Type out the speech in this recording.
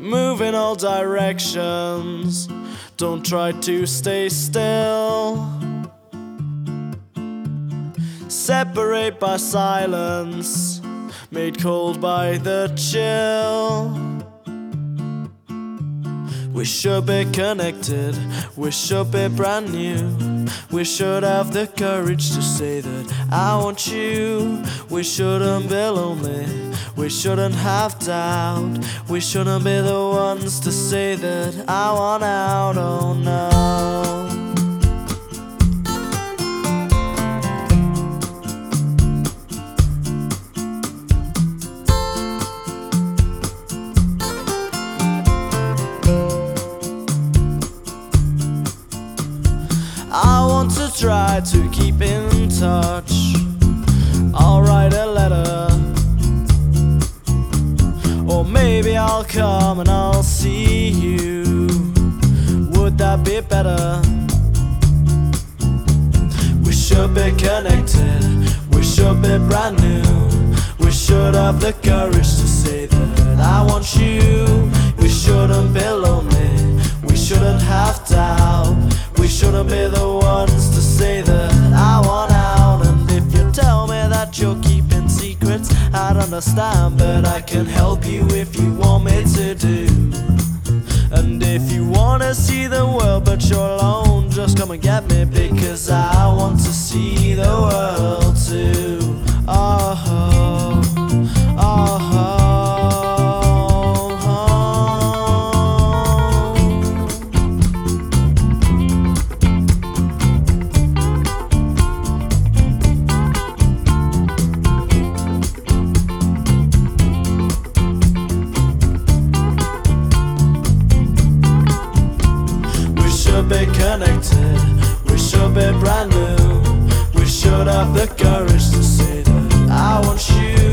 move in all directions. Don't try to stay still. Separate by silence, made cold by the chill. We should be connected, we should be brand new. We should have the courage to say that I want you. We shouldn't be lonely, we shouldn't have doubt. We shouldn't be the ones to say that I want out, oh no. I want to try to keep in touch. I'll write a letter, or maybe I'll come and I'll see you. Would that be better? We should be connected, we should be brand new. We should have the courage to say that I want you. We shouldn't be lonely, we shouldn't have doubt. We shouldn't be the ones to say that I want out. And if you tell me that you're keeping secrets, I'd understand, but I can help you if you want me to do. And if you wanna see the world but you're alone, just come and get me, because I want to see the world too. Oh, oh, oh. Be connected, we should be brand new. We should have the courage to say that I want you.